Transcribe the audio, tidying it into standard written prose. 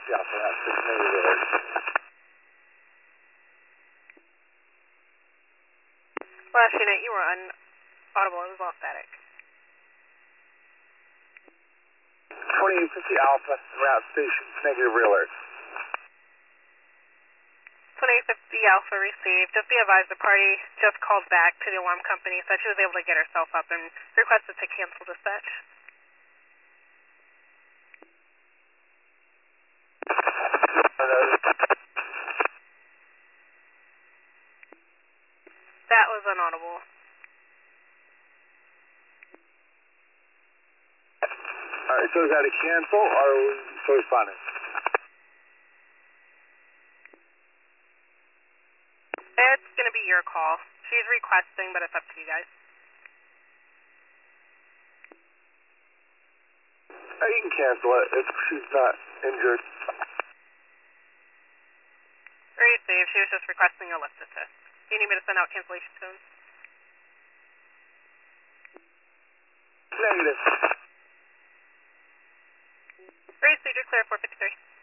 copy Alpha, that's negative. Last unit, you were unaudible, it was all static. 2850 Alpha, route station, negative alert. 2850 Alpha received. Just be advised, the party just called back to the alarm company, said she was able to get herself up and requested to cancel dispatch. That was unaudible. Alright, so is that a cancel or are we still responding? It's going to be your call. She's requesting, but it's up to you guys. You can cancel it if she's not injured. Receive. She was just requesting a lift assist. Do you need me to send out cancellation tones? Negative. Receive. You're clear 453.